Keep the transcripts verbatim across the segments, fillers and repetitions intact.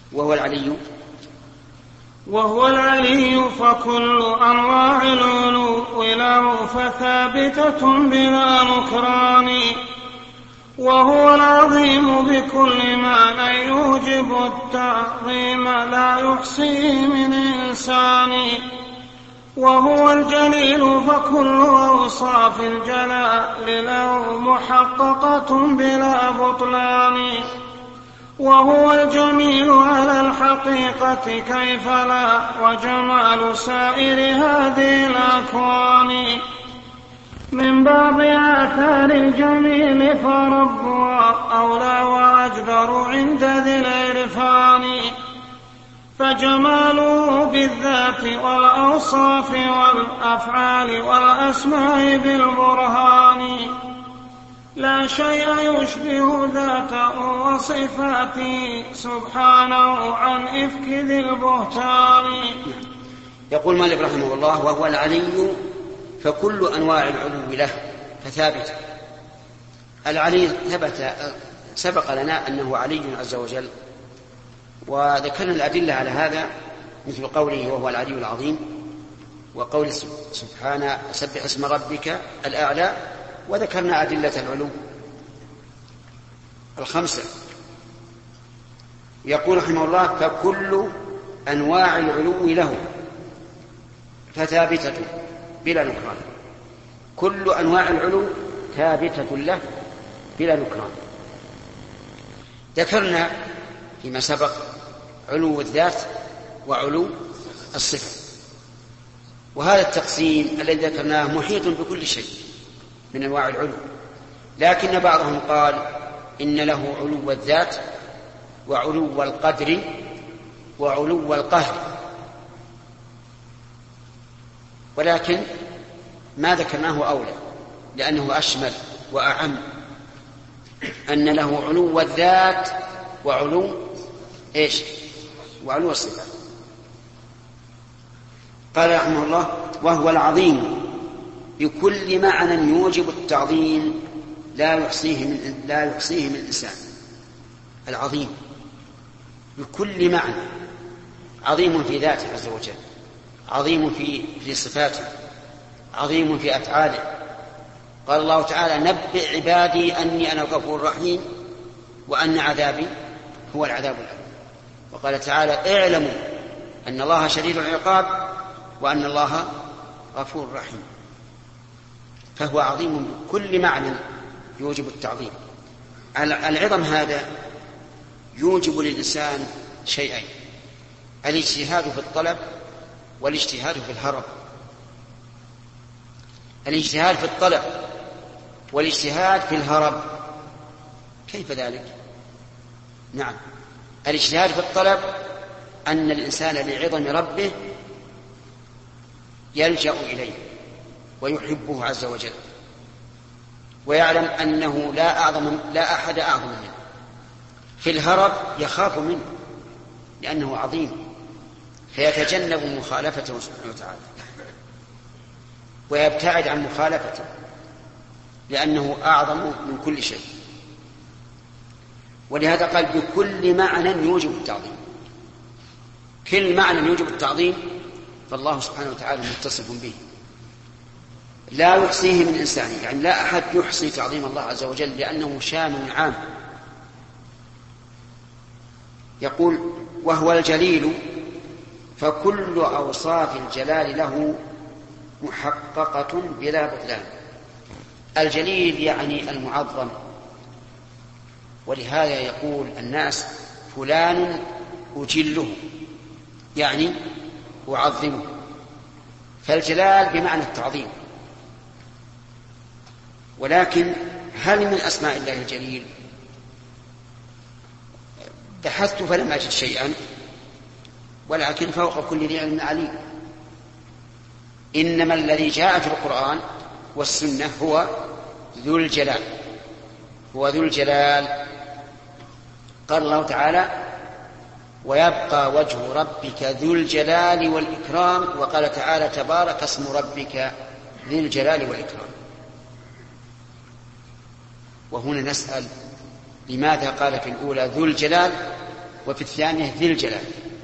وهو العلي وهو العلي فكل أنواع العلو له فثابتة بلا نكران. وهو العظيم بكل معنى يوجب التعظيم لا يحصيه من إنسان. وهو الجليل فكل أوصاف الجلال له محققة بلا بطلان. وهو الجميل على الحقيقة كيف لا وجمال سائر هذه الأكوان. من بعض آثار الجميل فربها أولى وأجدر عند ذي العرفان. فجماله بالذات والأوصاف والأفعال والأسماء بالبرهان. لا شيء يشبه ذاته وصفاته سبحانه عن إفك ذي البهتان. يقول مالك رحمه الله: وهو العلي فكل أنواع العلو له فثابت. العلي ثبت سبق لنا أنه علي عز وجل، وذكرنا الأدلة على هذا مثل قوله وهو العلي العظيم، وقول سبحانه سبح اسم ربك الأعلى، وذكرنا أدلة العلو الخمسة. يقول رحمه الله: فكل أنواع العلو له فثابتة بلا نكران. كل أنواع العلو ثابتة له بلا نكران. ذكرنا فيما سبق علو الذات وعلو الصفة، وهذا التقسيم الذي ذكرناه محيط بكل شيء من أنواع العلو، لكن بعضهم قال إن له علو الذات وعلو القدر وعلو القهر، ولكن ما ذكرناه أولى لأنه أشمل وأعم، أن له علو الذات وعلو إيش؟ وعلو الصفات. قال رحمه الله: وهو العظيم بكل معنى يوجب التعظيم لا يحصيه من لا يحصيه من الإنسان. العظيم بكل معنى، عظيم في ذاته عز وجل، عظيم في في صفاته، عظيم في أفعاله. قال الله تعالى: نبئ عبادي أني أنا الغفور الرحيم وأن عذابي هو العذاب الأليم. وقال تعالى: اعلموا أن الله شديد العقاب وأن الله غفور رحيم. فهو عظيم بكل معنى يوجب التعظيم. العظم هذا يوجب للإنسان شيئين: الاجتهاد في الطلب والاجتهاد في الهرب. الاجتهاد في الطلب والاجتهاد في الهرب. كيف ذلك؟ نعم، الاجتهاد في الطلب أن الإنسان لعظم ربه يلجأ إليه ويحبه عز وجل، ويعلم أنه لا أعظم لا أحد أعظم منه. في الهرب يخاف منه لأنه عظيم، فيتجنب مخالفته سبحانه وتعالى ويبتعد عن مخالفته لأنه أعظم من كل شيء. ولهذا قال: بكل معنى يوجب التعظيم. كل معنى يوجب التعظيم فالله سبحانه وتعالى متصف به لا يحصيه من إنسان، يعني لا أحد يحصي تعظيم الله عز وجل لأنه شامل عام. يقول: وهو الجليل فكل أوصاف الجلال له محققة بلا بطلان. الجليل يعني المعظم، ولهذا يقول الناس فلان أجله، يعني أعظمه. فالجلال بمعنى التعظيم. ولكن هل من أسماء الله الجليل؟ بحثت فلم أجد شيئا، ولكن فوق كل ذي علم عليم. إنما الذي جاء في القرآن والسنة هو ذو الجلال، هو ذو الجلال. قال الله تعالى: ويبقى وجه ربك ذو الجلال والإكرام. وقال تعالى: تبارك اسم ربك ذي الجلال والإكرام. وهنا نسأل: لماذا قال في الأولى ذو الجلال وفي الثانية ذي الجلال.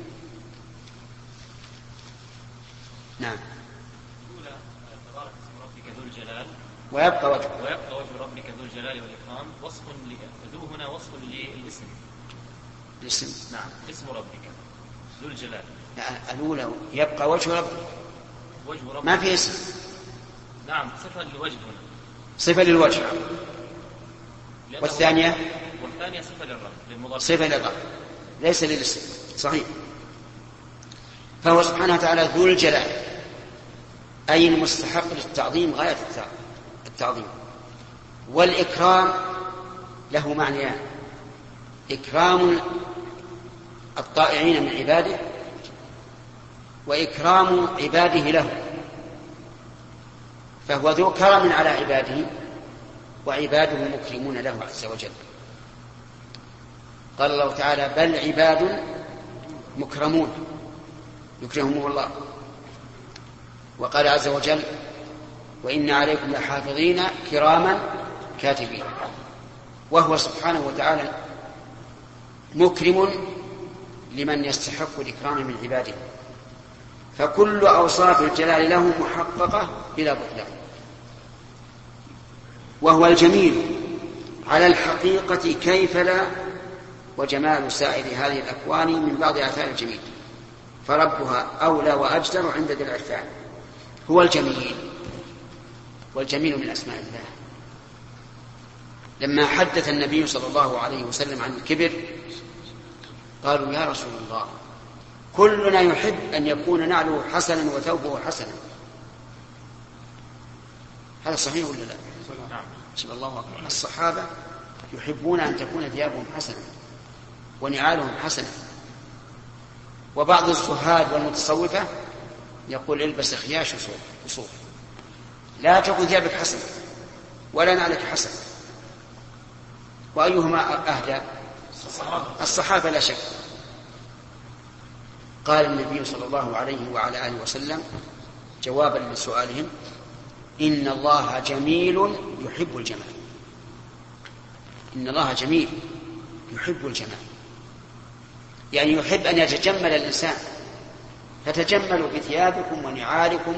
نعم. الأولى تبارك اسم ربك ذو الجلال ويبقى وجه ويبقى وجه ربك ذو الجلال والإكرام. وصف ذو هنا وصف للاسم. الاسم. نعم اسم ربك ذو الجلال. الأولى يبقى وجه ربك وجه ربك ما في اسم. نعم صفة للوجه هنا. صفة للوجه. والثانية والثانية صفة للرب للمضاف. صفة للرب ليس للاسم. صحيح. فهو سبحانه وتعالى ذو الجلال أي المستحق للتعظيم غاية التعظيم. والإكرام له معنيان: إكرام الطائعين من عباده وإكرام عباده له. فهو ذو كرم على عباده وعباده مكرمون له عز وجل. قال الله تعالى: بل عباد مكرمون يكرمهم الله. وقال عز وجل: وإن عليكم لحافظين كراما كاتبين. وهو سبحانه وتعالى مكرم لمن يستحق الإكرام من عباده. فكل أوصاف الجلال له محققة بلا بطلان. وهو الجميل على الحقيقة كيف لا، وجمال سائر هذه الأكوان من بعض آثار الجميل، فربها أولى وأجدر عند ذي العرفان. هو الجميل، والجميل من أسماء الله. لما حدث النبي صلى الله عليه وسلم عن الكبر قالوا: يا رسول الله، كلنا يحب أن يكون نعله حسنا وثوبه حسنا. هذا صحيح ولا لا؟ صلى الله أكبر. الصحابة يحبون أن تكون ثيابهم حسنة ونعالهم حسنة. وبعض الزهاد والمتصوفة يقول: البس خياش وصوف، لا تكن ثيابك حسنة ولا نعلك حسن. وأيهما أهدى؟ الصحابة لا شك. قال النبي صلى الله عليه وعلى آله وسلم جوابا لسؤالهم: إن الله جميل يحب الجمال. إن الله جميل يحب الجمال، يعني يحب أن يتجمل الإنسان. فتجملوا بثيابكم ونعالكم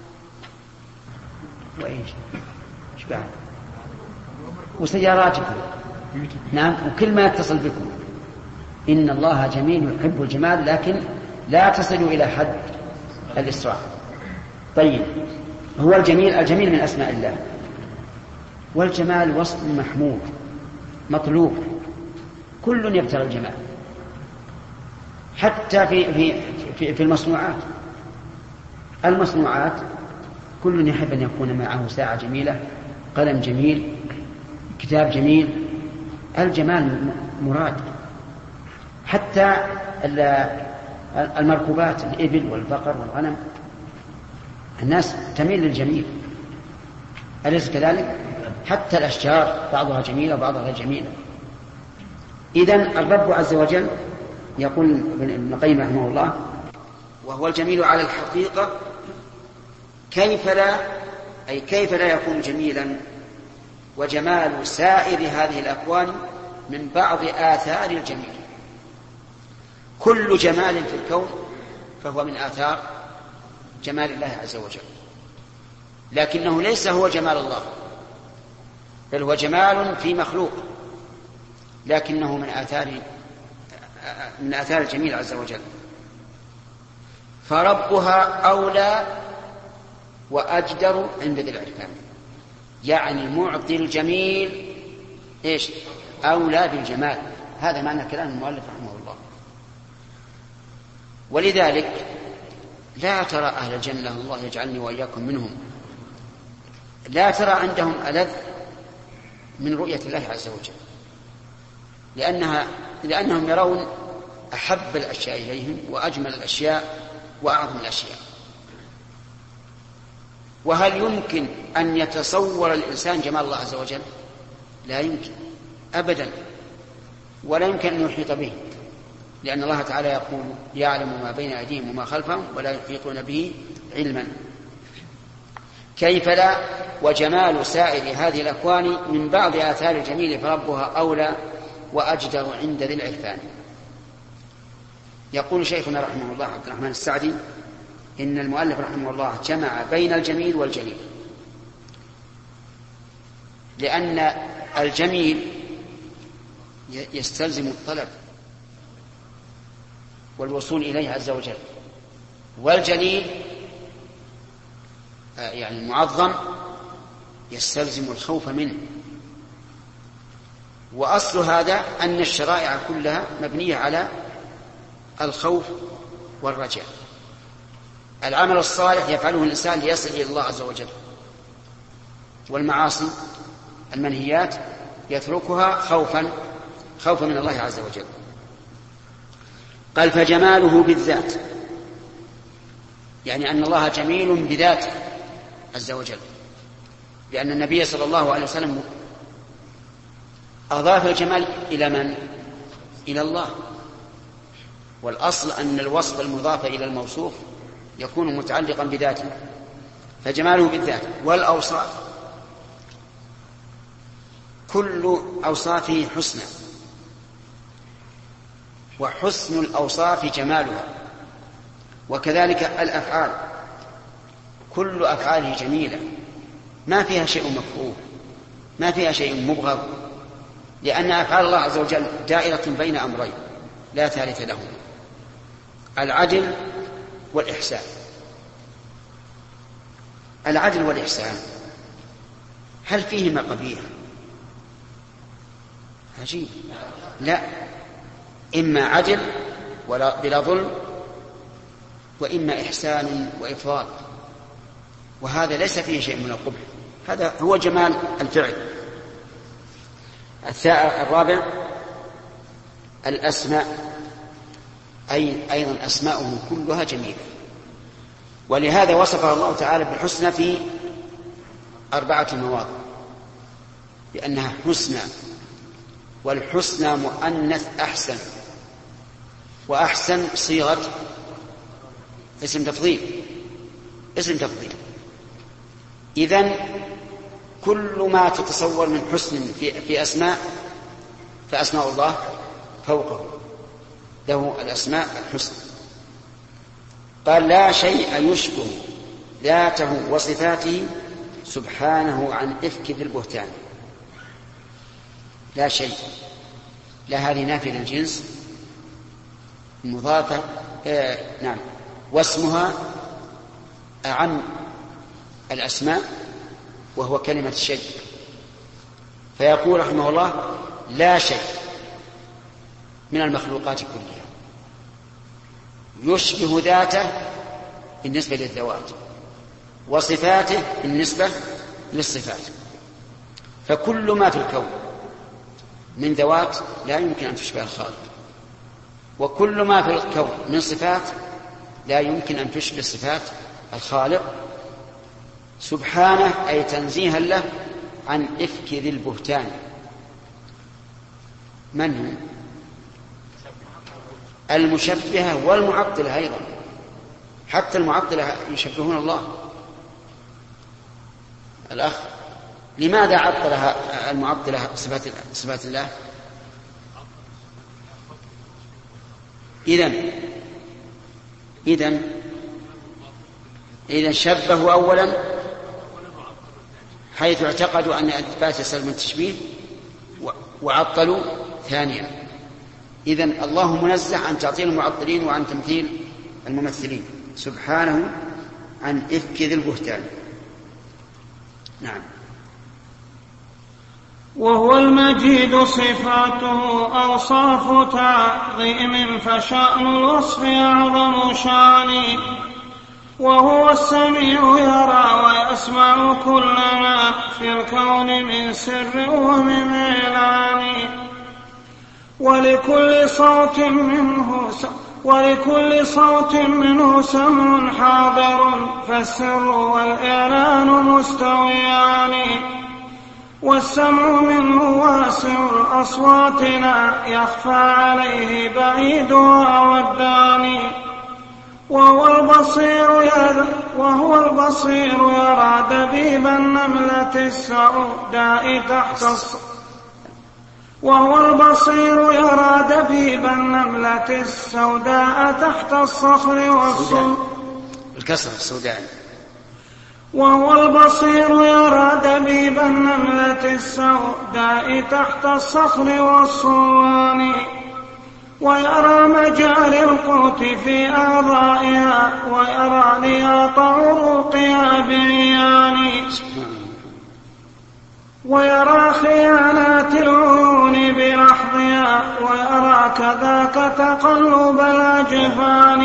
وإيش بعد وسياراتكم، نعم، وكل ما يتصل بكم. إن الله جميل يحب الجمال، لكن لا تصلوا إلى حد الإسراف. طيب، هو الجميل. الجميل من أسماء الله، والجمال وصف محمود مطلوب. كل يبتغي الجمال، حتى في في في, في المصنوعات. المصنوعات كل يحب أن يكون معه ساعة جميلة، قلم جميل، كتاب جميل. الجمال مراد. حتى المركوبات، الإبل والبقر والغنم، الناس تميل للجميل، أليس كذلك؟ حتى الأشجار بعضها جميلة وبعضها غير جميلة. إذن الرب عز وجل يقول ابن القيم رحمه الله: وهو الجميل على الحقيقة كيف لا، أي كيف لا يكون جميلا، وجمال سائر هذه الأكوان من بعض آثار الجميل. كل جمال في الكون فهو من آثار جمال الله عز وجل، لكنه ليس هو جمال الله، بل هو جمال في مخلوق، لكنه من آثار من آثار الجميل عز وجل. فربها أولى وأجدر عند ذي العرفان، يعني معطي الجميل إيش؟ أولى بالجمال. هذا معنى كلام المؤلف رحمه الله. ولذلك لا ترى أهل الجنة، الله يجعلني وإياكم منهم، لا ترى عندهم ألذ من رؤية الله عز وجل، لأنها لأنهم يرون أحب الأشياء إليهم وأجمل الأشياء وأعظم الأشياء. وهل يمكن أن يتصور الإنسان جمال الله عز وجل؟ لا يمكن أبدا، ولا يمكن أن يحيط به، لأن الله تعالى يقول: يعلم ما بين أيديهم وما خلفهم ولا يحيطون به علما. كيف لا، وجمال سائر هذه الأكوان من بعض آثار الجميل، فربها أولى وأجدر عند ذي العرفان. يقول شيخنا رحمه الله عبد الرحمن السعدي إن المؤلف رحمه الله جمع بين الجميل والجليل، لأن الجميل يستلزم الطلب والوصول إليه عز وجل، والجليل يعني المعظم يستلزم الخوف منه. وأصل هذا أن الشرائع كلها مبنية على الخوف والرجاء. العمل الصالح يفعله الإنسان ليصل إلى الله عز وجل، والمعاصي المنهيات يتركها خوفا خوفا من الله عز وجل. قال فجماله بالذات، يعني أن الله جميل بذاته عز وجل، لأن النبي صلى الله عليه وسلم أضاف الجمال إلى من؟ إلى الله، والأصل أن الوصف المضاف إلى الموصوف يكون متعلقا بذاته، فجماله بالذات. والأوصاف كل أوصافه حسنى، وحسن الأوصاف جمالها، وكذلك الأفعال كل أفعاله جميلة، ما فيها شيء مكروه، ما فيها شيء مبغض، لأن أفعال الله عز وجل دائرة بين أمرين لا ثالث لهم: العدل والإحسان. العدل والإحسان هل فيهما قبيح؟ عجيب، لا، إما عدل ولا بلا ظلم، وإما إحسان وإفراط، وهذا ليس فيه شيء من القبح، هذا هو جمال الفعل. الرابع الأسماء، أي أيضا أسماؤه كلها جميلة، ولهذا وصفها الله تعالى بالحسنى في أربعة مواضع، لأنها حسنى، والحسنى مؤنث أحسن، وأحسن صيغة اسم تفضيل، اسم تفضيل. إذن كل ما تتصور من حسن في, في أسماء فأسماء الله فوقه، له الأسماء الحسنى. قال لا شيء يشبه ذاته وصفاته سبحانه عن إفك ذي البهتان. لا شيء، لا هذه نافية للجنس مضافة، آه نعم، واسمها أعم الأسماء وهو كلمة الشيء، فيقول رحمه الله لا شيء من المخلوقات كلها يشبه ذاته بالنسبة للذوات، وصفاته بالنسبة للصفات، فكل ما في الكون من ذوات لا يمكن أن تشبه الخالق، وكل ما في الكون من صفات لا يمكن أن تشبه صفات الخالق سبحانه، أي تنزيها له عن إفك ذي البهتان. من هم؟ المشبهة والمعطلة أيضا، حتى المعطلة يشبهون الله. الأخ لماذا عطلها المعطلة صفات صفات الله؟ إذن إذن إذن شبهوا أولا حيث اعتقدوا أن إثبات يسلم التشبيه، وعطلوا ثانيا. إذن الله منزه عن تعطيل المعطلين وعن تمثيل الممثلين، سبحانه عن إفك ذي البهتان. نعم. وهو المجيد صفاته أوصاف تعظيم، فشأن الوصف أعظم شأن. وهو السميع يرى ويسمع كل ما في الكون من سر ومن إعلان. ولكل صوت منه ولكل صوت منه سمع حاضر، فالسر والإعلان مستويان. والسمع منه واسع الأصوات لا يخفى عليه بعيدها والداني. وهو البصير يرى, وهو البصير يرى دبيب النملة السوداء تحت الص... وهو البصير يرى دبيب النملة السوداء تحت الصخر والصلب الكسر السوداء. وهو البصير يرى دبيب النملة السوداء تحت الصخر والصوان ويرى مجاري القوت في أعضائها ويرى نياط عروقها بعيان ويرى خيانات العيون بلحظها ويرى كذاك تقلب الأجفان.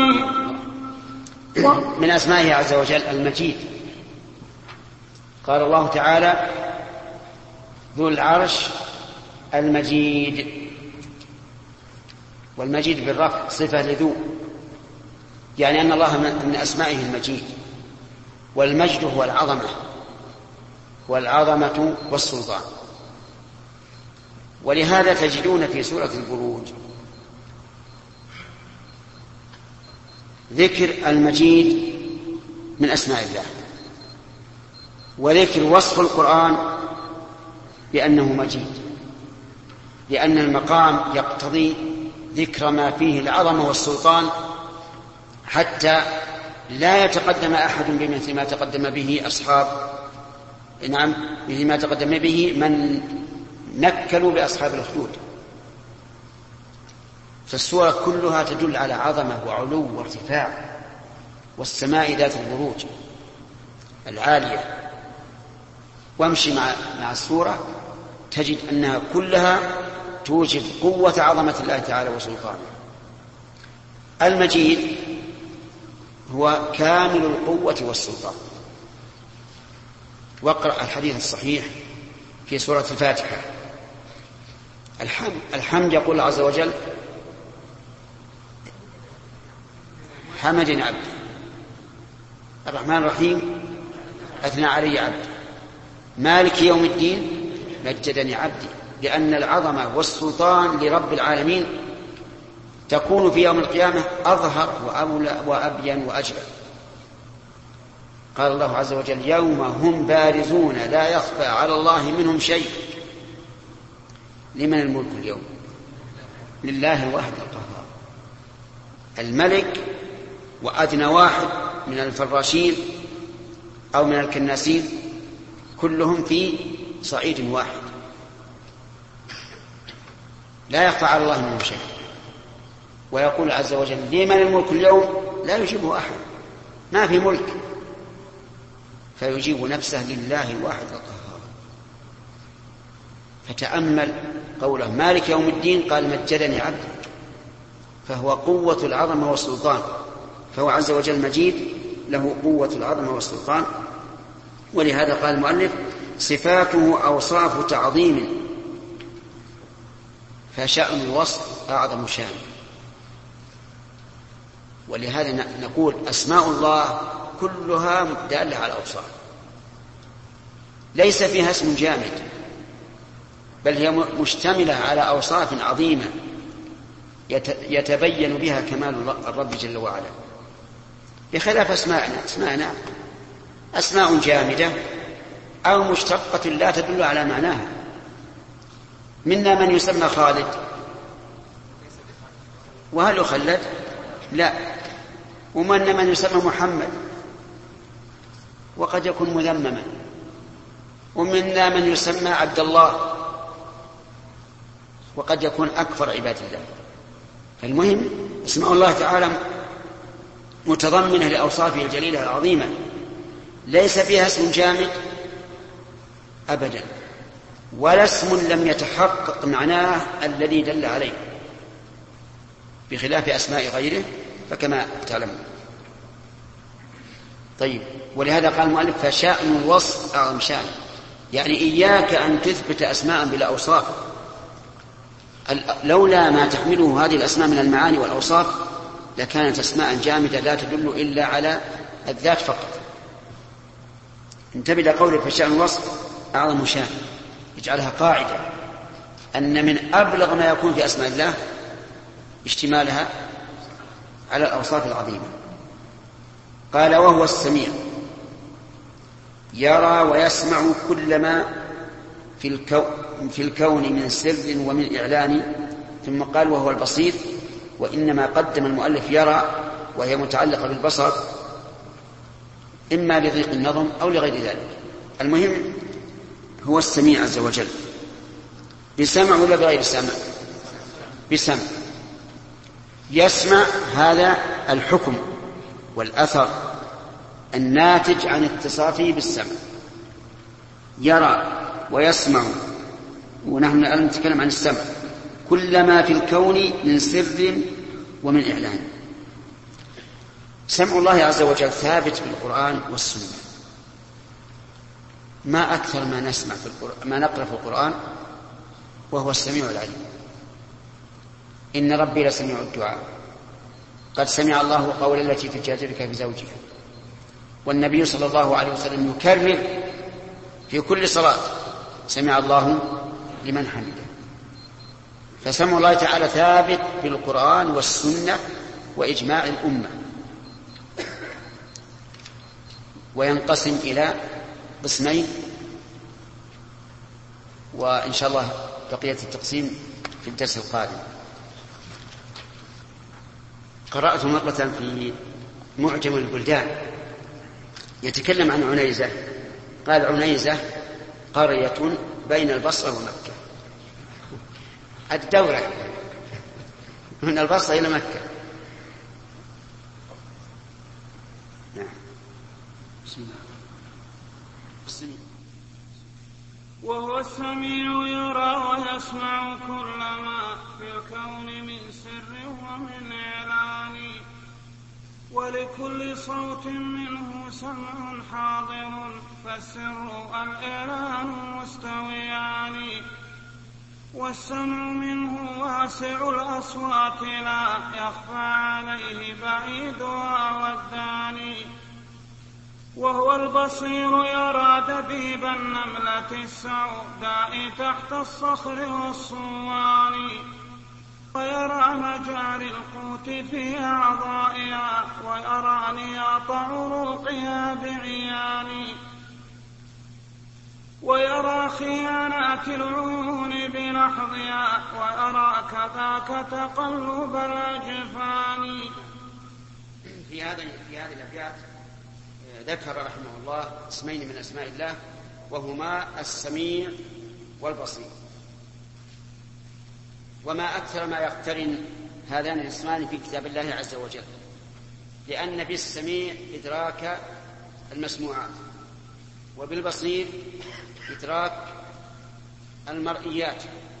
من أسمائه عز وجل المجيد. قال الله تعالى ذو العرش المجيد، والمجيد بالرفع صفة لذو، يعني أن الله من أسمائه المجيد، والمجد هو العظمة والعظمة والسلطان. ولهذا تجدون في سورة البروج ذكر المجيد من أسماء الله، وذكر وصف القرآن بأنه مجيد، لأن المقام يقتضي ذكر ما فيه العظمة والسلطان حتى لا يتقدم أحد بمثل ما تقدم به أصحاب نعم مثل ما تقدم به من نكلوا بأصحاب الأخدود. فالسورة كلها تدل على عظمة وعلو وارتفاع، والسماء ذات البروج العالية. وامشي مع مع السورة تجد أنها كلها توجب قوة عظمة الله تعالى وسلطانه. المجيد هو كامل القوة والسلطان. واقرأ الحديث الصحيح في سورة الفاتحة. الحمد, الحمد يقول عز وجل حمدني عبدي، الرحمن الرحيم أثنى علي عبدي، مالك يوم الدين مجدني عبدي، لأن العظمة والسلطان لرب العالمين تكون في يوم القيامة أظهر وأولى وأبين وأجل. قال الله عز وجل يوم هم بارزون لا يخفى على الله منهم شيء. لمن الملك اليوم؟ لله الواحد القهار. الملك وأدنى واحد من الفراشين أو من الكناسين كلهم في صعيد واحد، لا يخفى على الله منهم شيء. ويقول عز وجل لمن الملك اليوم؟ لا يجيبه أحد، ما في ملك، فيجيب نفسه لله الواحد القهار. فتأمل قوله مالك يوم الدين، قال مجدني عبدي، فهو قوة العظمة والسلطان، فهو عز وجل مجيد له قوة العظمة والسلطان. ولهذا قال المؤلف صفاته أوصاف تعظيم، فشأن الوصف أعظم شأن. ولهذا نقول أسماء الله كلها دالة على أوصاف، ليس فيها اسم جامد، بل هي مشتملة على أوصاف عظيمة يتبين بها كمال الرب جل وعلا، بخلاف أسماءنا. أسماءنا أسماء جامدة أو مشتقة لا تدل على معناها. منا من يسمى خالد، وهل يخلد؟ لا. ومنا من يسمى محمد وقد يكون مذمما، ومنا من يسمى عبد الله وقد يكون أكثر عباد الله. فالمهم اسماء الله تعالى متضمنة لأوصافه الجليلة العظيمة، ليس فيها اسم جامد أبدا، ولا اسم لم يتحقق معناه الذي دل عليه، بخلاف أسماء غيره فكما تعلمون. طيب، ولهذا قال المؤلف فشأن الوصف أعظم شأن، يعني إياك أن تثبت أسماء بلا أوصاف، لولا ما تحمله هذه الأسماء من المعاني والأوصاف لكانت أسماء جامدة لا تدل إلا على الذات فقط. انتبه لقوله فشأن الوصف أعظم شأن، اجعلها قاعدة أن من أبلغ ما يكون في أسماء الله اشتمالها على الأوصاف العظيمة. قال وهو السميع، يرى ويسمع كل ما في الكون في الكون من سر ومن إعلان، ثم قال وهو البصير، وإنما قدم المؤلف يرى وهي متعلقة بالبصر إما لضيق النظم أو لغير ذلك. المهم هو السميع عز وجل، بسمع ولا بغير سمع؟ بسمع. يسمع هذا الحكم والأثر الناتج عن اتصافه بالسمع. يرى ويسمع، ونحن الآن نتكلم عن السمع، كل ما في الكون من سر ومن إعلان. سمع الله عز وجل ثابت بالقرآن والسنة. ما أكثر ما نسمع في القرآن، ما نقرأ في القرآن وهو السميع العليم. إن ربي لسميع الدعاء، قد سمع الله قول التي تجادلك في زوجها. والنبي صلى الله عليه وسلم يكرر في كل صلاة سمع الله لمن حمده. فسمع الله تعالى ثابت بالقرآن والسنة وإجماع الأمة، وينقسم إلى قسمين، وإن شاء الله بقية التقسيم في الدرس القادم. قرأت مرة في معجم البلدان يتكلم عن عنيزة، قال عنيزة قرية بين البصرة ومكة، الدورة من البصرة إلى مكة. نعم. بسم الله. بسم الله. وهو السميع يرى ويسمع كل ما في الكون من سر ومن إعلان، ولكل صوت منه سمع حاضر، فالسر الإعلان مستويان. والسمع منه واسع الأصوات، لا يخفى عليه بعيدها والداني. وهو البصير يرى دبيب النملة السوداء تحت الصخر والصوان، ويرى مجاري القوت في أعضائها، ويرى نياط عروقها بعيان، ويرى خيانات العيون بلحظها، ويرى كذاك تقلب الأجفان. في هذا في هذه الأبيات ذكر رحمه الله اسمين من أسماء الله، وهما السميع والبصير. وما أكثر ما يقترن هذان الاسمان في كتاب الله عز وجل، لأن بالسميع إدراك المسموعات، وبالبصير إدراك المرئيات.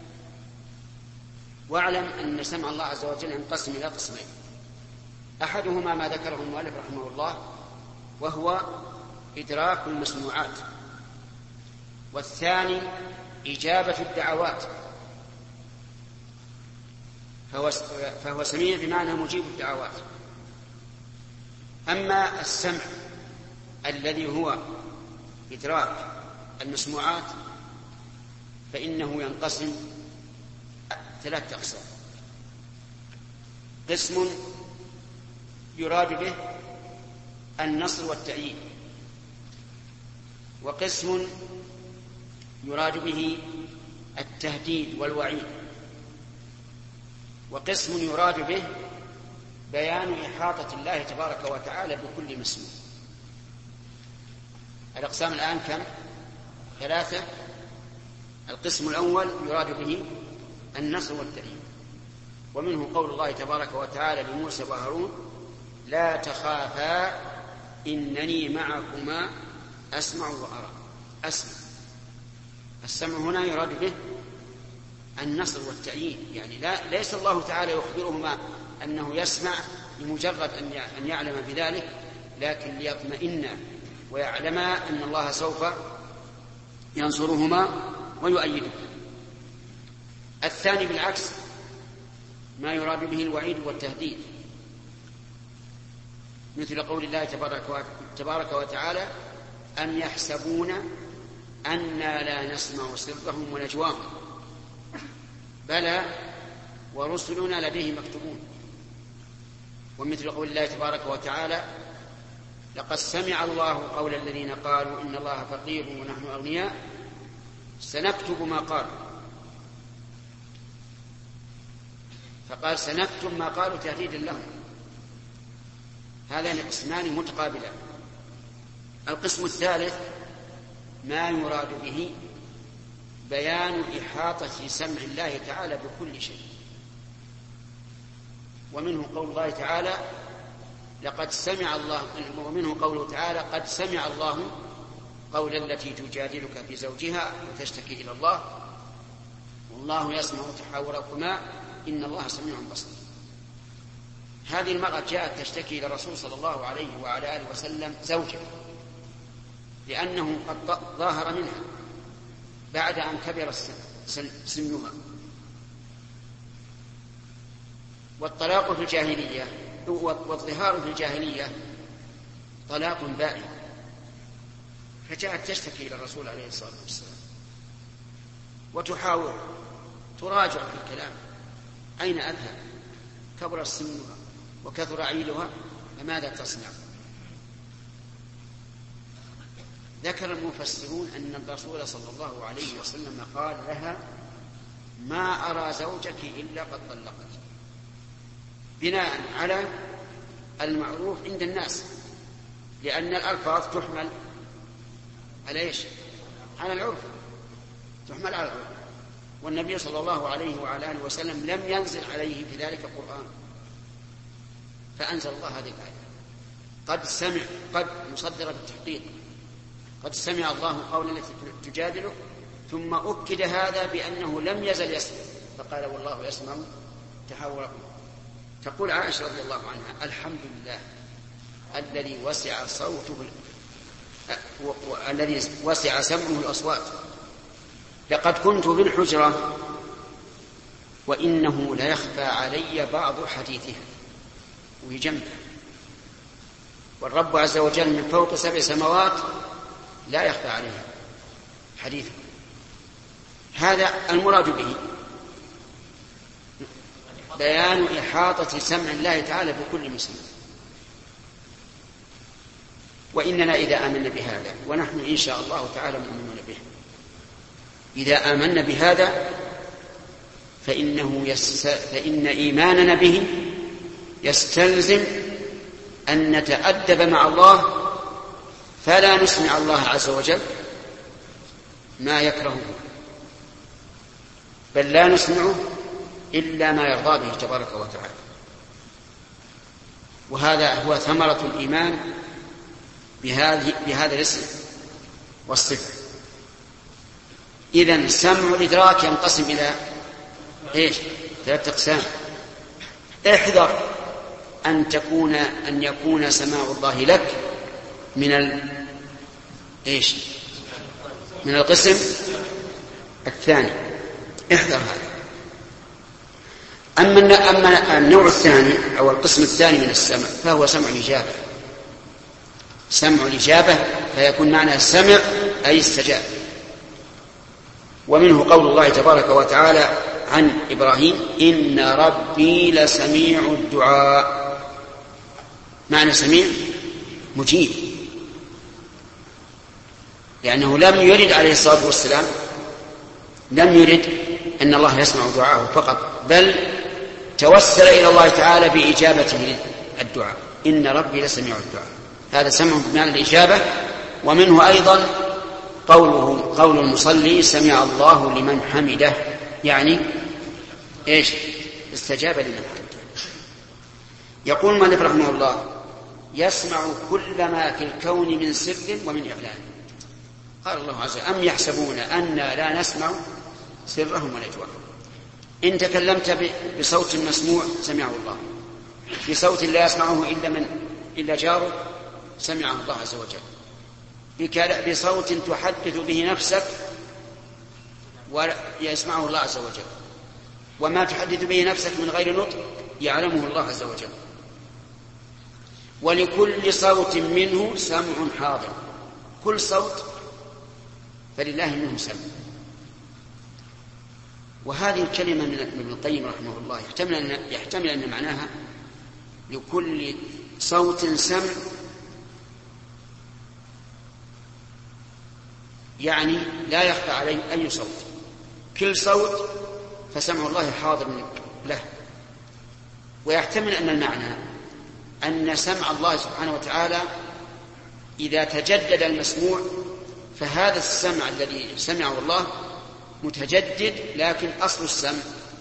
واعلم أن سمع الله عز وجل ينقسم إلى قسمين، أحدهما ما ذكره المؤلف رحمه الله وهو إدراك المسموعات، والثاني إجابة الدعوات، فهو, فهو سميع بمعنى مجيب الدعوات. أما السمع الذي هو إدراك المسموعات فإنه ينقسم ثلاثة أقسام: قسم يراد به النصر والتأييد، وقسم يراد به التهديد والوعيد، وقسم يراد به بيان إحاطة الله تبارك وتعالى بكل مسموع. الأقسام الآن كم؟ ثلاثة. القسم الأول يراد به النصر والتأييد، ومنه قول الله تبارك وتعالى لموسى وهارون: لا تخافا إنني معكما أسمع وأرى. أسمع، السمع هنا يراد به النصر والتأييد، يعني لا ليس الله تعالى يخبرهما أنه يسمع لمجرد أن يعلم بذلك، لكن ليطمئن ويعلم أن الله سوف ينصرهما ويؤيده. الثاني بالعكس ما يراد به الوعيد والتهديد، مثل قول الله تبارك وتعالى: أم يحسبون أنا لا نسمع سرهم ونجواهم بلى ورسلنا لديه مكتوبون. ومثل قول الله تبارك وتعالى: لقد سمع الله قول الذين قالوا إن الله فقير ونحن أغنياء سنكتب ما قالوا فقال سنكتب ما قالوا تهديدا لهم. هذان قسمان متقابلان. القسم الثالث ما يراد به بيان إحاطة سمع الله تعالى بكل شيء، ومنه قول الله تعالى لقد سمع الله، ومنه قوله تعالى قد سمع الله قول التي تجادلك في زوجها وتشتكي إلى الله والله يسمع تحاوركما إن الله سميع بصير. هذه المرأة جاءت تشتكي إلى الرسول صلى الله عليه وعلى آله وسلم زوجها لأنه قد ظاهر منها بعد أن كبر سنها. والطلاق في الجاهلية والظهار في الجاهلية طلاق بائن. فجاءت تشتكي إلى الرسول عليه الصلاة والسلام وتحاول تراجع في الكلام أين أذهب؟ كبر سنها وكثر عيلها فماذا تصنع؟ ذكر المفسرون أن الرسول صلى الله عليه وسلم قال لها ما أرى زوجك إلا قد طلقت، بناء على المعروف عند الناس، لأن الألفاظ تحمل على إيش؟ على العرف، تحمل على العرف. والنبي صلى الله عليه وعلى آله وسلم لم ينزل عليه في ذلك القرآن، فأنزل الله هذه الآية قد سمع، قد مصدرة بالتحقيق، قد سمع الله قول التي تجادله، ثم أكد هذا بأنه لم يزل يسمع، فقال والله يسمع تحاوركم. تقول عائشة رضي الله عنها الحمد لله الذي وسع صوته الذي وسع سمعه الأصوات، لقد كنت في الحجرة وإنه ليخفى علي بعض حديثها، وهي جنبه، والرب عز وجل من فوق سبع سماوات لا يخفى عليها حديثه. هذا المراد به بيان إحاطة سمع الله تعالى بكل مسلم. وإننا إذا آمنا بهذا، ونحن إن شاء الله تعالى مؤمنون به، إذا آمنا بهذا فإنه يس... فإن إيماننا به يستلزم أن نتأدب مع الله فلا نسمع الله عز وجل ما يكرهه، بل لا نسمعه إلا ما يرضى به تبارك وتعالى. وهذا هو ثمرة الإيمان بهذه بهذا الاسم والصفة. إذن سمع الإدراك ينقسم إلى إيش؟ ثلاثة أقسام. احذر أن تكون أن يكون سماع الله لك من ال إيش؟ من القسم الثاني، احذر هذا. أما أما النوع الثاني أو القسم الثاني من السمع فهو سمع الإجابة. سمع الإجابة فيكون معنى السمع أي استجاب. ومنه قول الله تبارك وتعالى عن إبراهيم إن ربي لسميع الدعاء. معنى سميع مجيب، لأنه لم يرد عليه الصلاة والسلام لم يرد أن الله يسمع دعاءه فقط، بل توسل إلى الله تعالى بإجابته الدعاء. إن ربي لسميع الدعاء، هذا سمع بمعنى الإجابة. ومنه أيضا قوله قول المصلي سمع الله لمن حمده، يعني إيش؟ استجاب لمن حمده. يقول المؤلف رحمه الله يسمع كل ما في الكون من سر ومن إعلان. قال الله عز وجل أم يحسبون أنا لا نسمع سرهم ونجواهم. إن تكلمت بصوت مسموع سمعه الله، بصوت لا يسمعه إلا من إلا جاره سمعه الله عز وجل، بصوت تحدث به نفسك ويسمعه الله عز وجل، وما تحدث به نفسك من غير نطق يعلمه الله عز وجل. ولكل صوت منه سمع حاضر، كل صوت فلله منه سمع. وهذه الكلمة من ابن القيم رحمه الله يحتمل أن, يحتمل أن معناها لكل صوت سمع، يعني لا يخفى عليه أي صوت، كل صوت فسمع الله حاضر له. ويحتمل أن المعنى أن سمع الله سبحانه وتعالى إذا تجدد المسموع فهذا السمع الذي سمعه الله متجدد، لكن أصل السمع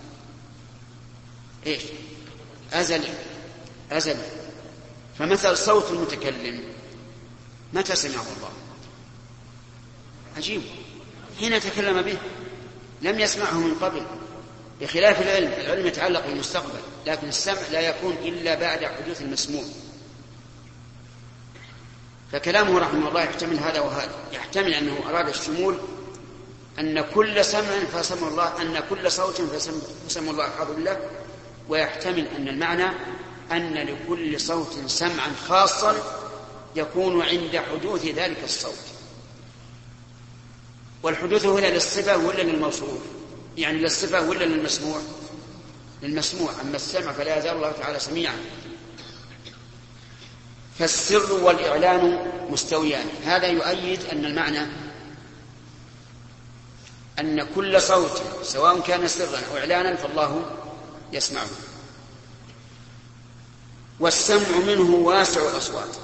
إيش؟ أزلي أزلي. فمثل صوت المتكلم متى سمعه الله؟ عجيب، حين تكلم به، لم يسمعه من قبل، بخلاف العلم. العلم يتعلق بالمستقبل، لكن السمع لا يكون إلا بعد حدوث المسموع. فكلامه رحمه الله يحتمل هذا وهذا، يحتمل أنه أراد الشمول، أن كل سمع فسمع الله، أن كل صوت فسمع الله حظ له، ويحتمل أن المعنى أن لكل صوت سمعا خاصا يكون عند حدوث ذلك الصوت. والحدوث هنا للصفة ولا للموصوف؟ يعني للصفة ولا للمسموع؟ للمسموع. أما السمع فلا يزال الله تعالى سميعا. فالسر والإعلان مستويان. هذا يؤيد أن المعنى أن كل صوت سواء كان سرا أو إعلانا فالله يسمعه. والسمع منه واسع الأصوات.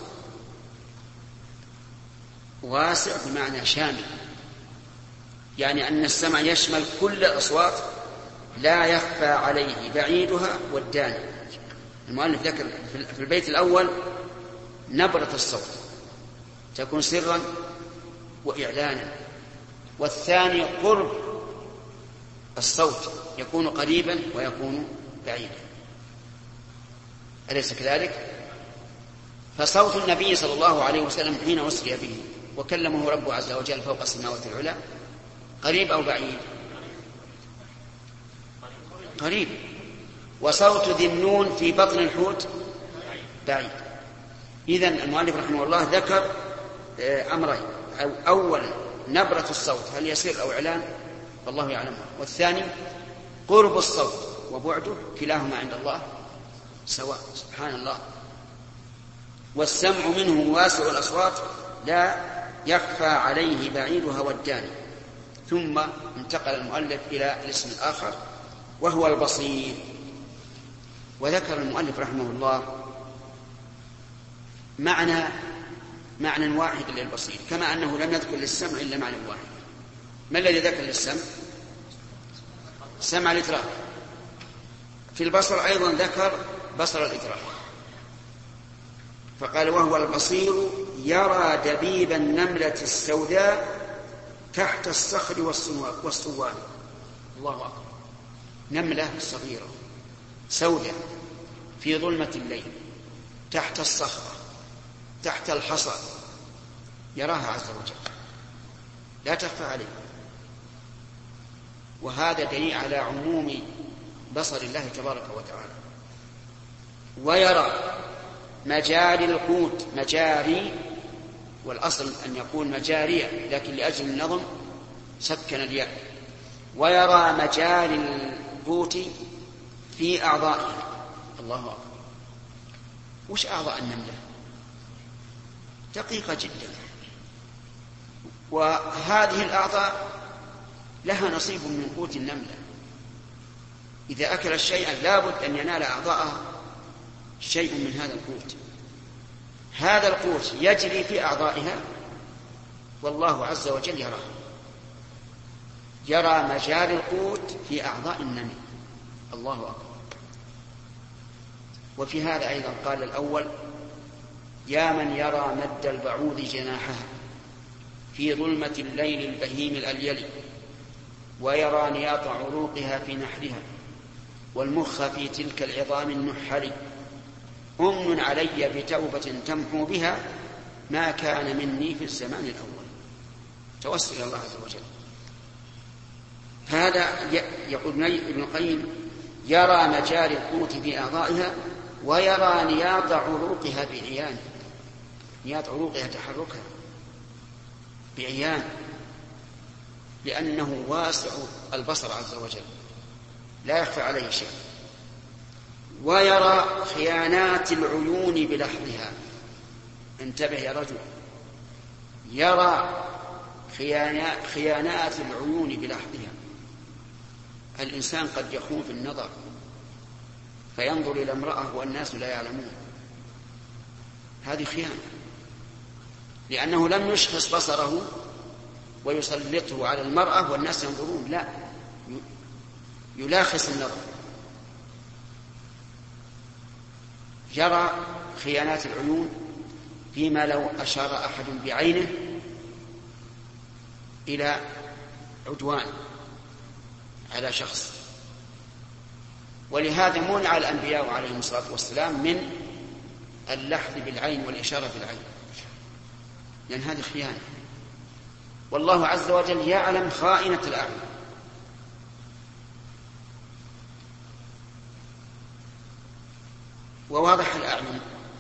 واسع بمعنى شامل، يعني أن السمع يشمل كل الأصوات لا يخفى عليه بعيدها والداني. المؤلف ذكر في البيت الأول نبرة الصوت تكون سرا وإعلانا، والثاني قرب الصوت يكون قريبا ويكون بعيدا، أليس كذلك؟ فصوت النبي صلى الله عليه وسلم حين أسري به وكلمه ربه عز وجل فوق السماوات العلى قريب أو بعيد؟ قريب. وصوت ذي النون في بطن الحوت بعيد. إذن المؤلف رحمه الله ذكر أمرين: أو أولا نبرة الصوت هل يسير أو إعلان فالله يعلمه، والثاني قرب الصوت وبعده، كلاهما عند الله سواء سبحان الله. والسمع منه واسع الأصوات لا يخفى عليه بعيدها والداني. ثم انتقل المؤلف إلى الاسم الآخر وهو البصير. وذكر المؤلف رحمه الله معنى معنى واحد للبصير، كما أنه لم يذكر للسمع إلا معنى واحد. ما الذي ذكر للسمع؟ سمع الإدراك. في البصر أيضا ذكر بصر الإدراك، فقال: وهو البصير يرى دبيب النملة السوداء تحت الصخر والصوان. الله أكبر. نملة صغيرة سوداء في ظلمة الليل تحت الصخرة تحت الحصى يراها عز وجل لا تخفى عليه. وهذا دليل على عموم بصر الله تبارك وتعالى. ويرى مجاري القوت، مجاري والأصل أن يقول مجاري، لكن لأجل النظم سكن الياء. ويرى مجاري القوت في أعضائها. الله أكبر. وش أعضاء النملة؟ دقيقة جدا. وهذه الأعضاء لها نصيب من قوت النملة. إذا أكل الشيء لابد أن ينال أعضاءها شيء من هذا القوت. هذا القوت يجري في أعضائها والله عز وجل يراه. يرى مجاري القوت في أعضاء النمل. الله أكبر. وفي هذا أيضا قال الأول: يا من يرى مد البعوض جناحها في ظلمة الليل البهيم الأليل، ويرى نياط عروقها في نحرها، والمخ في تلك العظام النحل، أمن علي بتوبة تمحو بها ما كان مني في الزمان الأول. توسل إلى الله عز وجل. هذا يقول ابن القيم: يرى مجاري القوت في أعضائها، ويرى نياط عروقها بعيان. نياط عروقها تحركها بعيان، لأنه واسع البصر عز وجل لا يخفى عليه شيء. ويرى خيانات العيون بلحظها. انتبه يا رجل، يرى خيانات العيون بلحظها. الإنسان قد يخون في النظر فينظر إلى امرأة والناس لا يعلمون، هذه خيانة، لأنه لم يشخص بصره ويسلطه على المرأة والناس ينظرون، لا، يلاخص النظر. يرى خيانات العيون فيما لو أشار أحد بعينه إلى عدوان على شخص، ولهذا منع الأنبياء عليهم الصلاة والسلام من اللحظ بالعين والإشارة بالعين، لأن هذه خيانة، والله عز وجل يعلم خائنة الأعين. وواضح الأعين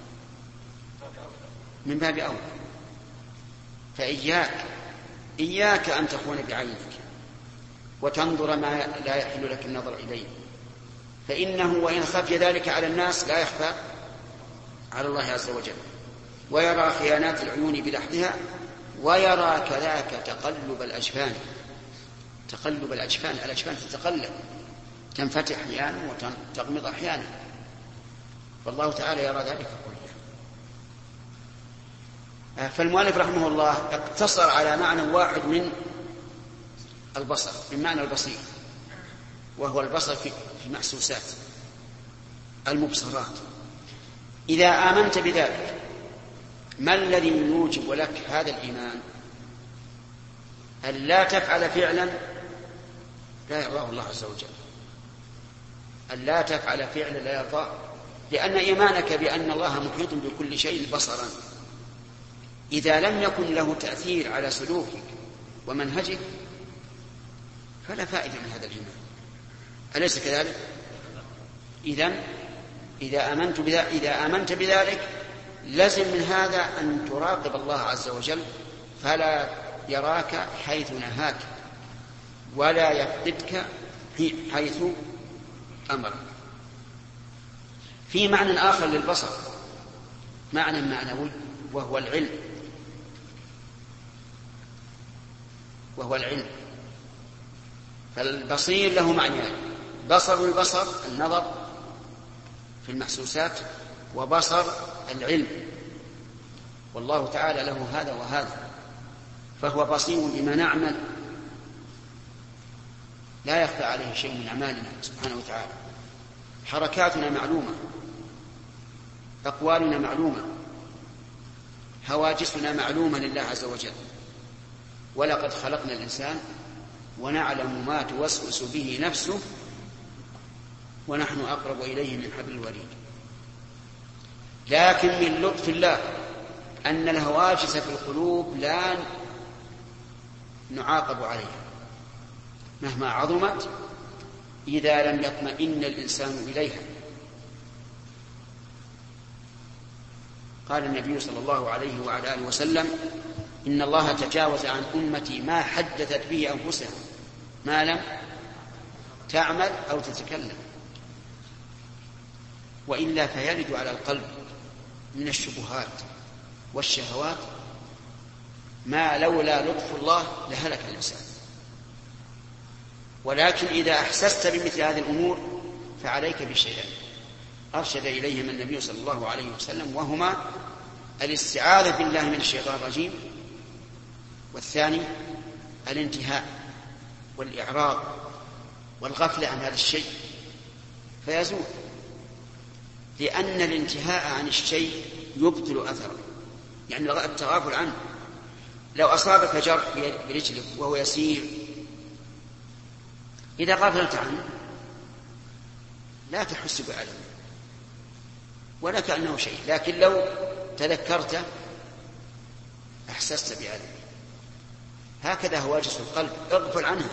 من باب أولى، فإياك إياك أن تخون بعينك وتنظر ما لا يحل لك النظر إليه، فإنه وإن خفي ذلك على الناس لا يخفى على الله عز وجل. ويرى خيانات العيون بلحظها، ويرى كذاك تقلب الأجفان، تقلب الأجفان، الأجفان تتقلب، تنفتح أحيانا وتغمض أحيانا، والله تعالى يرى ذلك كله. فالمؤلف رحمه الله اقتصر على معنى واحد من البصر، من معنى البصير، وهو البصر في المحسوسات المبصرات. إذا آمنت بذلك، ما الذي يوجب لك هذا الإيمان؟ أن لا تفعل فعلا لا يرضاه الله عز وجل، أن لا تفعل فعلا لا يرضاه، لأن إيمانك بأن الله محيط بكل شيء بصرا إذا لم يكن له تأثير على سلوكك ومنهجك فلا فائدة من هذا الإيمان، أليس كذلك؟ إذن إذا آمنت بذلك, إذا آمنت بذلك لازم من هذا أن تراقب الله عز وجل فلا يراك حيث نهاك ولا يفقدك حيث أمرك. في معنى آخر للبصر، معنى معنوي، وهو العلم، وهو العلم. فالبصير له معنيان: بصر البصر النظر في المحسوسات، وبصر العلم، والله تعالى له هذا وهذا، فهو بصير بما نعمل، لا يخفى عليه شيء من أعمالنا سبحانه وتعالى. حركاتنا معلومة، أقوالنا معلومة، هواجسنا معلومة لله عز وجل. ولقد خلقنا الإنسان ونعلم ما توسوس به نفسه ونحن أقرب إليه من حبل الوريد. لكن من لطف الله أن الهواجس في القلوب لا نعاقب عليها مهما عظمت إذا لم يطمئن الإنسان إليها. قال النبي صلى الله عليه وعلى آله وسلم: إن الله تجاوز عن أمتي ما حدثت به أنفسها ما لم تعمل أو تتكلم، وإلا فيلد على القلب من الشبهات والشهوات ما لولا لطف الله لهلك الإنسان. ولكن إذا أحسست بمثل هذه الأمور فعليك بشيئين أرشد إليهما النبي صلى الله عليه وسلم، وهما الاستعاذة بالله من الشيطان الرجيم، والثاني الانتهاء والإعراض والغفلة عن هذا الشيء فيزول، لأن الانتهاء عن الشيء يبطل أثره، يعني التغافل عنه. لو أصابك جرح برجلك وهو يسير، إذا غفلت عنه لا تحس بألم ولا كأنه شيء، لكن لو تذكرته أحسست بألم. هكذا هواجس القلب، اغفل عنها،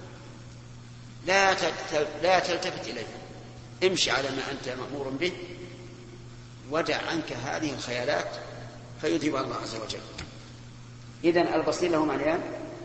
لا لا تلتفت إليه، امشي على ما أنت مأمور به، ودع عنك هذه الخيالات فيذهب الله عز وجل. إذن البصير له معنيان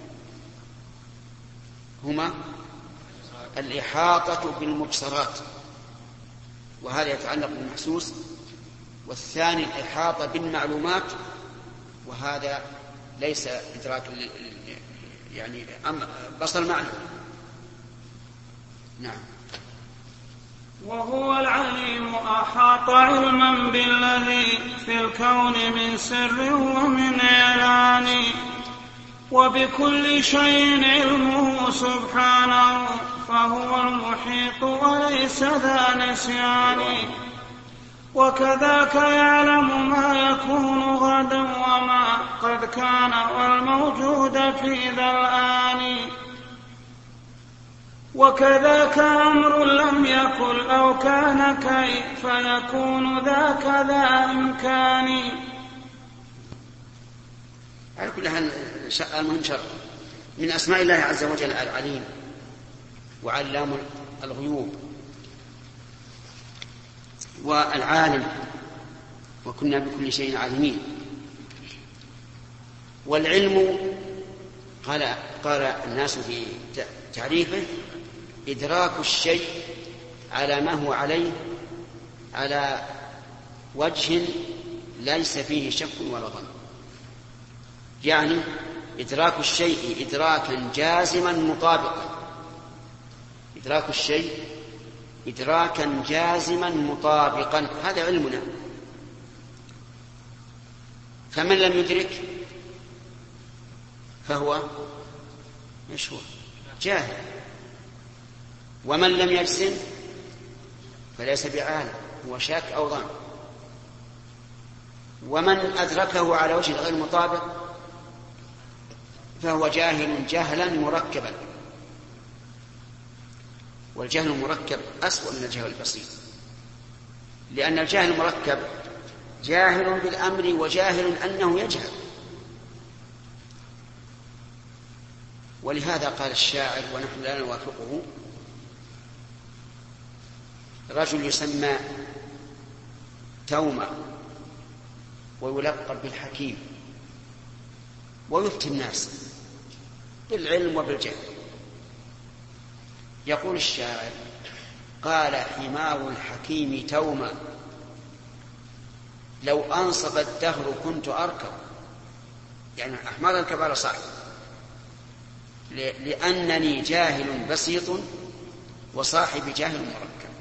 هما الإحاطة بالمبصرات، وهذا يتعلق بالمحسوس، والثاني الإحاطة بالمعلومات، وهذا ليس إدراك يعني بصر معنى. نعم. وهو العليم أحاط علما بالذي في الكون من سر ومن إعلان، وبكل شيء علمه سبحانه، فهو المحيط وليس ذا نسيان. وكذاك يعلم ما يكون غدا وما قد كان والموجود في ذا الآن. وكذاك أمر لم يكن أو كان كيف يكون ذاك ذا إمكان. على كل حال المهم شر من أسماء الله عز وجل العليم وعلام الغيوب والعالم، وكنا بكل شيء عالمين. والعلم قال قال الناس في تعريفه إدراك الشيء على ما هو عليه على وجه ليس فيه شك ولا ظن، يعني إدراك الشيء إدراكا جازما مطابقا، إدراك الشيء إدراكا جازما مطابقا، هذا علمنا. فمن لم يدرك فهو مشهور جاهل، ومن لم يجزم فليس بعالم، هو شاك أو ظن. ومن أدركه على وجه غير مطابق فهو جاهل جهلا مركبا، والجهل المركب أسوأ من الجهل البسيط، لأن الجهل المركب جاهل بالأمر وجاهل أنه يجهل. ولهذا قال الشاعر ونحن لا نوافقه: رجل يسمى توما ويلقب بالحكيم ويفتي الناس بالعلم وبالجهل. يقول الشاعر: قال حمار الحكيم توما لو أنصب الدهر كنت أركب، يعني أحمر الكبار صعب، لأنني جاهل بسيط وصاحب جاهل مركب.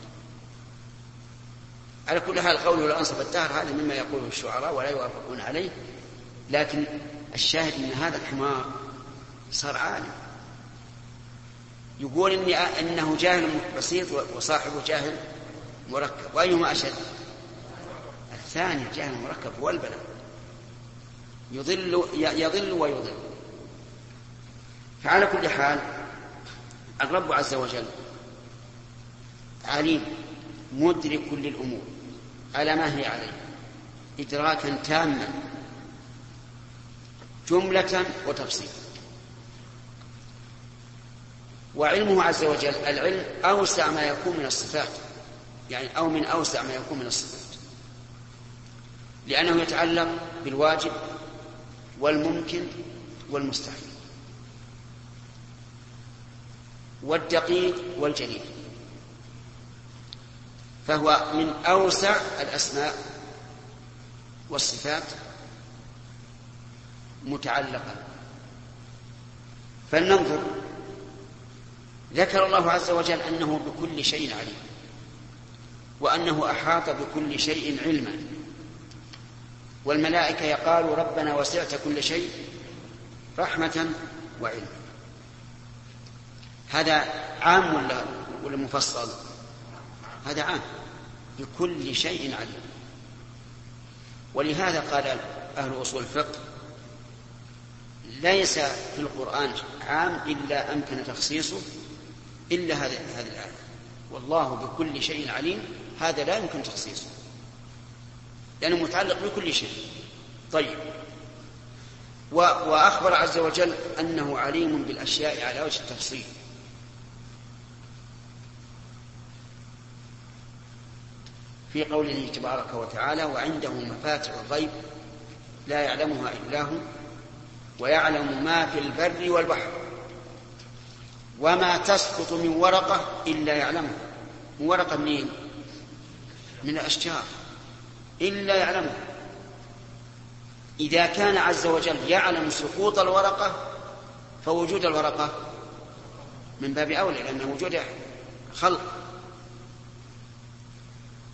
على كل حال قوله لو أنصب الدهر هذا مما يقوله الشعراء ولا يوافقون عليه، لكن الشاهد أن هذا الحمار صار عالم، يقول إني أنه جاهل بسيط وصاحبه جاهل مركب، وأيهما أشد؟ الثاني الجاهل المركب هو البلاء، يضل يضل ويضل. فعلى كل حال الرب عز وجل عليم مدرك للأمور على ما هي عليه إدراكا تاما جملة وتفصيلا. وعلمه عز وجل العلم أوسع ما يكون من الصفات، يعني أو من أوسع ما يكون من الصفات، لأنه يتعلق بالواجب والممكن والمستحيل والدقيق والجليل، فهو من أوسع الأسماء والصفات متعلقة. فلننظر، ذكر الله عز وجل أنه بكل شيء عليم، وأنه أحاط بكل شيء علما، والملائكة يقالوا ربنا وسعت كل شيء رحمة وعلما. هذا عام ولا ولا مفصل؟ هذا عام، بكل شيء عليم. ولهذا قال أهل أصول الفقه ليس في القرآن عام إلا أمكن تخصيصه إلا هذه هذه الآية، والله بكل شيء عليم، هذا لا يمكن تخصيصه لأنه متعلق بكل شيء. طيب، وأخبر عز وجل أنه عليم بالأشياء على وجه التفصيل، في قوله تبارك وتعالى وعنده مفاتح الغيب لا يعلمها إلا هو ويعلم ما في البر والبحر وما تسقط من ورقة إلا يعلمها. من ورقة منين؟ من الأشجار، إلا يعلمها. إذا كان عز وجل يعلم سقوط الورقة فوجود الورقة من باب أولى، لأن وجود خلق.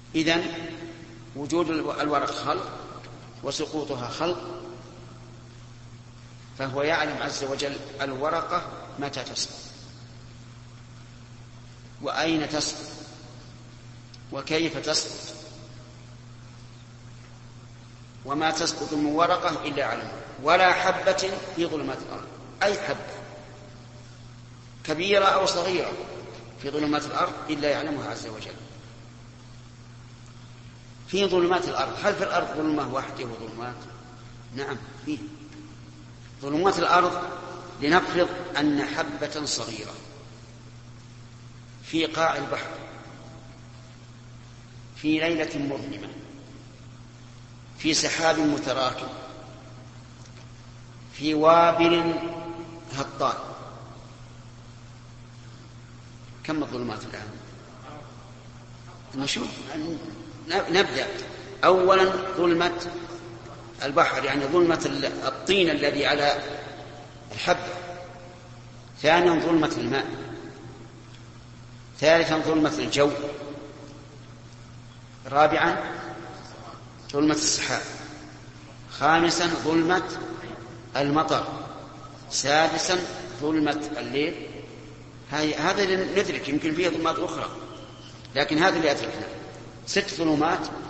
إذن وجود الورق خلق وسقوطها خلق، فهو يعلم عز وجل الورقة متى تسقط وأين تسقط وكيف تسقط، وما تسقط من ورقة إلا يعلمها، ولا حبة في ظلمات الأرض، أي حبة كبيرة أو صغيرة في ظلمات الأرض إلا يعلمها عز وجل. في ظلمات الأرض، هل في الأرض ظلمة واحدة وظلمات؟ نعم فيه ظلمات الأرض. لنفرض أن حبة صغيرة في قاع البحر في ليلة مظلمة في سحاب متراكم في وابل هطال، كم الظلمات الآن؟ نشوف نبدأ. أولا ظلمة البحر، يعني ظلمة الطين الذي على الحبة. ثانيا ظلمة الماء. ثالثا ظلمة الجو. رابعا ظلمة السحاب. خامسا ظلمة المطر. سادسا ظلمة الليل. هذا اللي ندرك، يمكن فيه ظلمات أخرى لكن هذا اللي أدركنا. ست ظلمات